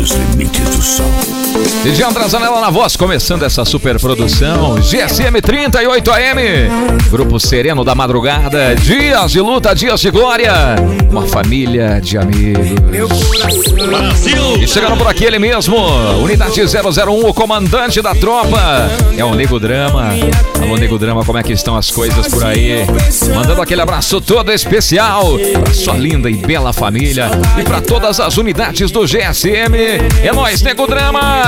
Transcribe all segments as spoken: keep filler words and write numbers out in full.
os limites do som. D J André Zanella na voz, começando essa super produção. G S M trinta e oito A M, Grupo Sereno da Madrugada. Dias de luta, dias de glória. Uma família de amigos. Brasil! E chegando por aqui ele mesmo, Unidade zero zero um, o comandante da tropa. É o Nego Drama. Alô, Nego Drama, como é que estão as coisas por aí? Mandando aquele abraço todo especial pra sua linda e bela família e pra todas as unidades do G S M. É nóis, Nego Drama!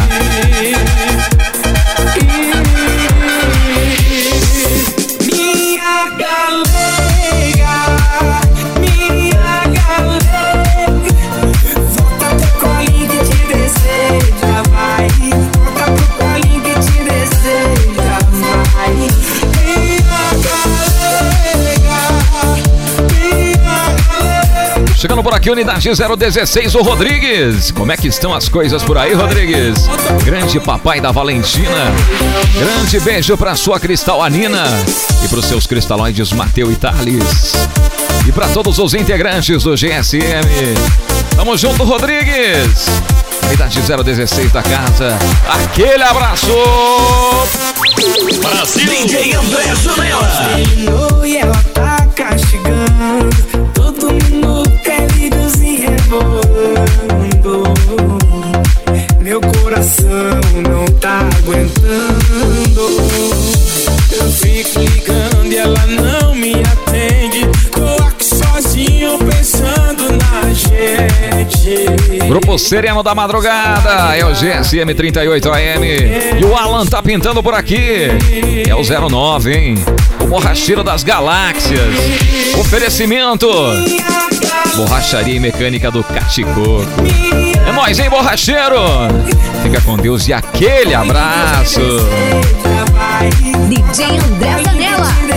Minha galega, minha galega, volta pro colinho que te deseja, vai. Volta pro colinho que te deseja, vai. Minha galega, minha galega. Chegando por aqui, Unidade zero dezesseis, o Rodrigues. Como é que estão as coisas por aí, Rodrigues? Grande papai da Valentina. Grande beijo pra sua Cristal Anina e pros seus cristalóides Mateu e Thales. E pra todos os integrantes do G S M. Tamo junto, Rodrigues. Unidade zero dezesseis da casa. Aquele abraço. Brasil! D J André Zanella. Terminou e ela tá castigando. Todo mundo quer videozinho rebolando. Meu coração não tá aguentando. Eu fico ligando e ela não me atende. Tô aqui sozinho pensando na gente. Grupo Sereno da Madrugada. É o G S M trinta e oito A M. E o Alan tá pintando por aqui. É o zero nove, hein? O borracheiro das galáxias. Oferecimento: Borracharia e Mecânica do Caticoco. É nóis, hein, borracheiro? Fica com Deus e aquele abraço. D J André Zanella.